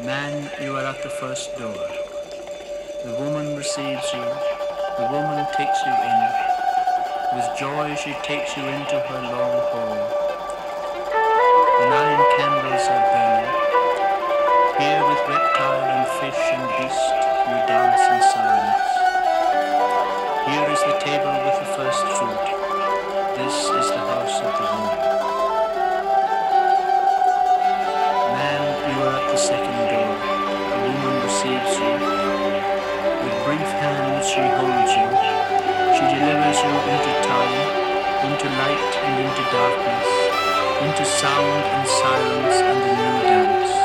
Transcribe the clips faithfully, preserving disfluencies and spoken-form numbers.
Man, you are at the first door. The woman receives you. The woman takes you in. With joy she takes you into her long hall. The nine candles are burning. Here with reptile and fish and beast you dance in silence. Here is the table with the first fruit. This is the house of the woman. Man, you are at the second door. The woman receives you. With brief hands she holds you. She delivers you into time, into light and into darkness, into sound and silence and the new dance.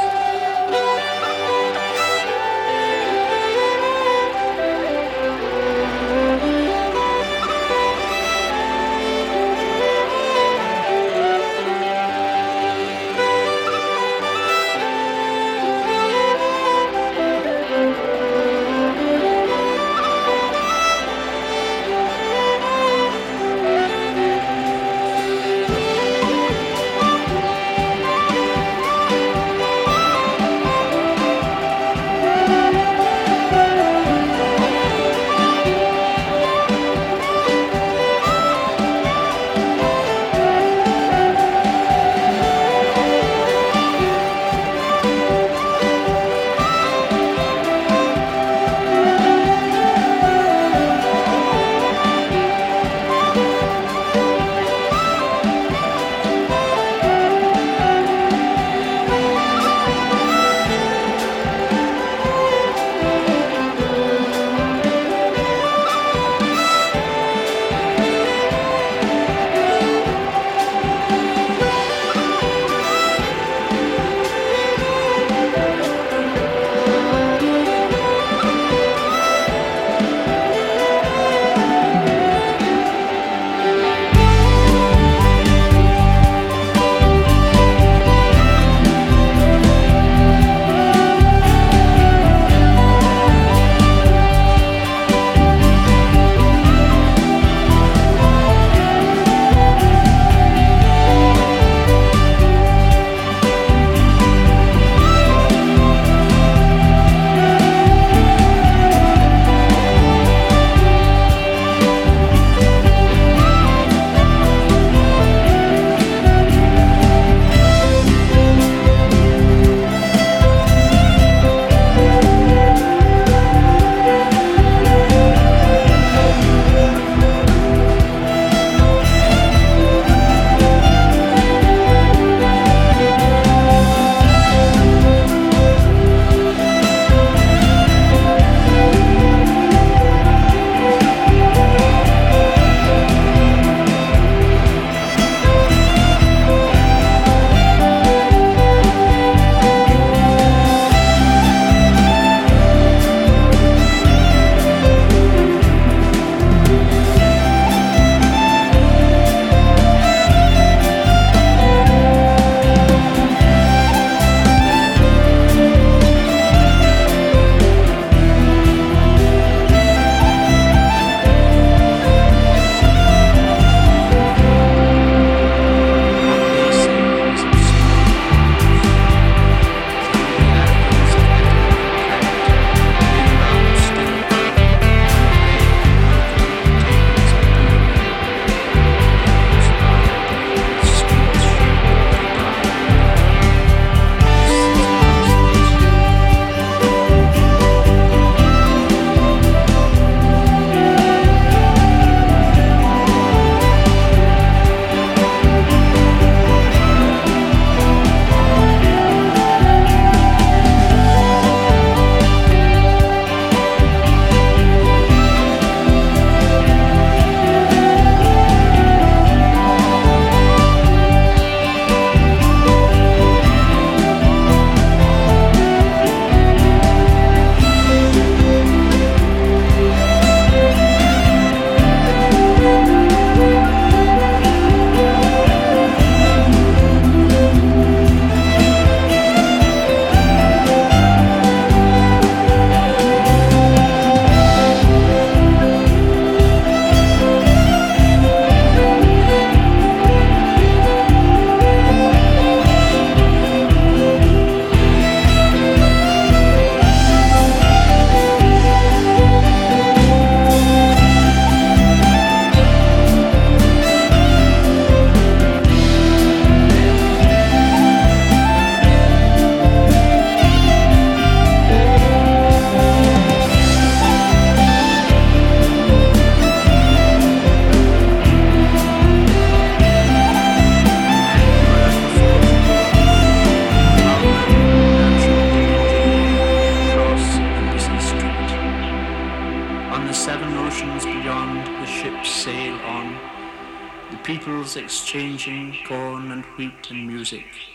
fields exchanging corn and wheat and music.